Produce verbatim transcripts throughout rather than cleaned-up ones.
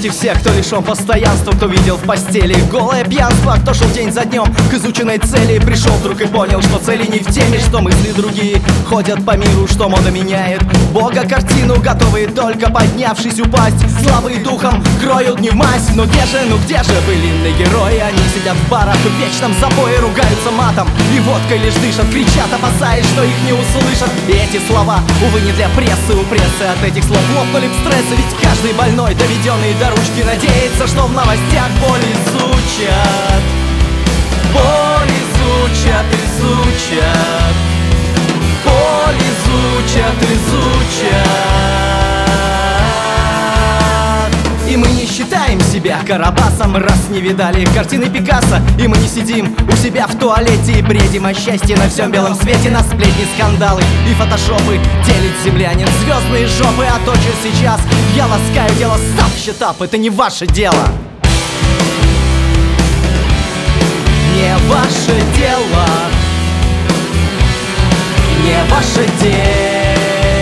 Ищите всех, кто лишен постоянства, кто видел в постели голое пьянство, кто шел день за днем к изученной цели. Пришел вдруг и понял, что цели не в теме, что мысли другие ходят по миру, что мода меняет Бога картину, готовые только поднявшись упасть. Слабые духом кроют не в мазь. Но где же, ну где же былинные герои? Они сидят в барах в вечном запое, ругаются матом и водкой лишь дышат, кричат, опасаясь, что их не услышат. И эти слова, увы, не для прессы. У прессы от этих слов лопнули б стрессы. Ведь каждый больной, доведенный до ручки, надеется, что в новостях боль изучат. Боль изучат, изучат. Боль изучат, изучат. И мы не считаем себя Карабасом, раз не видали картины Пикассо. И мы не сидим у себя в туалете и бредим о счастье на всем белом свете. На сплетни, скандалы и фотошопы делит землянин звездные жопы. А то, что сейчас я ласкаю дело, стоп, щитап, это не ваше дело. Не ваше дело. Не ваше дело.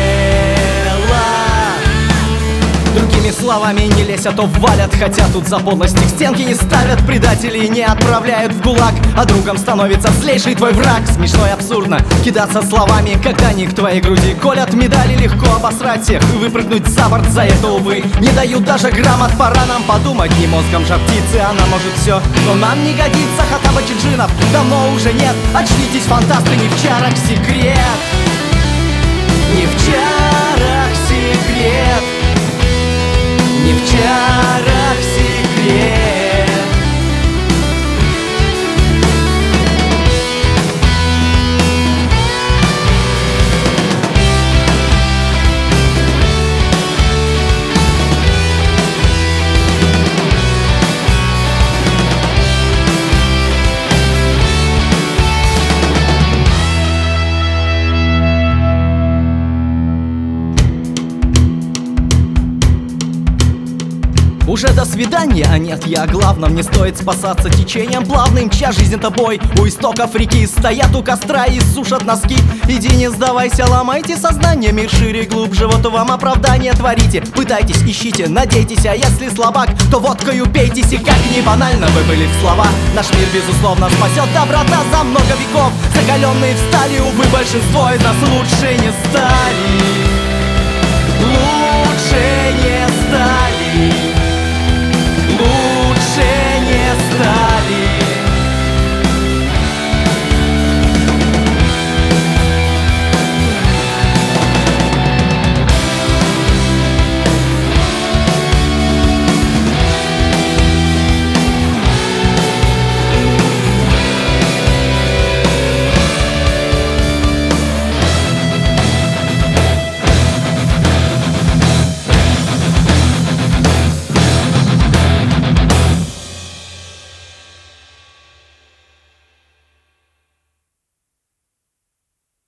Другими словами, не лезь, а то валят. Хотя тут за подлости к стенке не ставят. Предателей не отправляют в ГУЛАГ, а другом становится злейший твой враг. Смешно и абсурдно кидаться словами, когда они к твоей груди колят медали. Легко обосрать всех и выпрыгнуть за борт. За это, увы, не дают даже грамот. Пора нам подумать, не мозгом жар птицы. Она может все, но нам не годится. Хатаба Чиджинов давно уже нет. Очнитесь, фантасты, не в чарах секрет. Не в чарах секрет. Не в чарах секрет. Уже до свидания, а нет, я о главном. Не стоит спасаться течением плавным, чья жизнь тобой. У истоков реки стоят у костра и сушат носки. Иди, не сдавайся, ломайте сознание. Мир шире, глубже, вот вам оправдание творите. Пытайтесь, ищите, надейтесь, а если слабак, то водкою пейтесь. И как не банально вы были в слова, наш мир безусловно спасет доброта. За много веков закаленные встали, увы, большинство из нас лучше не стали. Лучше не стали. Ooh.